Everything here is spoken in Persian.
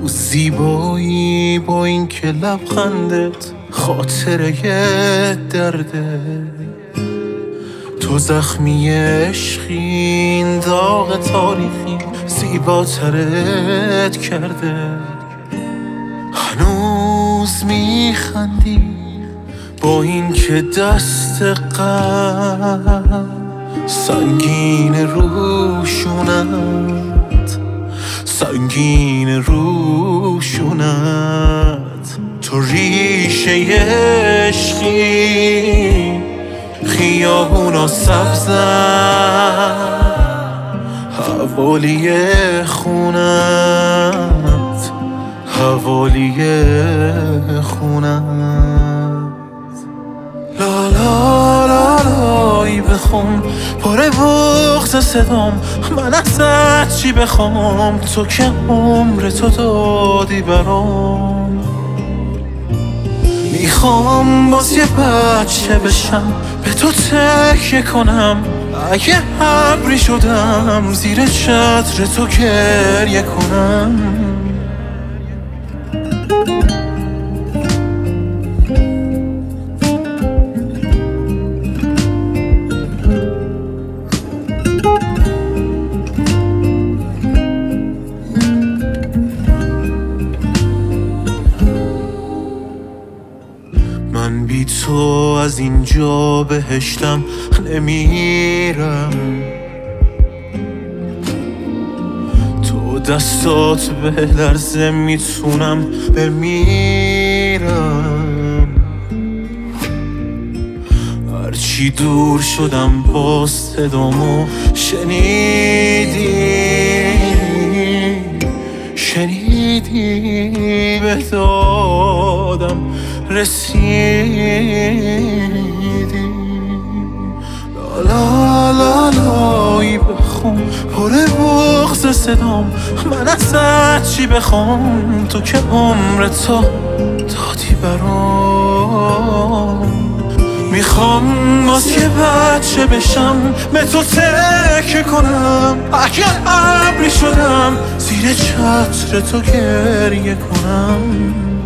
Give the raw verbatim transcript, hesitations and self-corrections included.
زیبایی با این که لبخندت خاطره درده، تو زخمی عشقین داغ تاریخی زیباترت کرده. هنوز میخندی با این که دست غم سنگین روشونت، سنگین روشونت. تو ریشه عشقی خیابونا سبزن، حوالی خونت، حوالی خونت. لا لا لا لایی بخون پاره بغض صدام، من ازت چی بخوام تو که عمر تو دادی برام. میخوام باز یه بچه بشم به تو تکیه کنم، اگه ابری شدم زیر چتر تو گریه کنم. من بی تو از اینجا بهشتم نمیرم، تو دستات به لرزه میتونم بمیرم. هرچی دور شدم باز صدامو شنیدی، شنیدی به دادم رسیدی. لا لا لایی بخون پره بغض صدام، من ازت چی بخوام تو که عمر تو دادی برام. میخوام باز یه بچه بشم به تو تکیه کنم، اگه ابری شدم زیر چتر تو گریه کنم.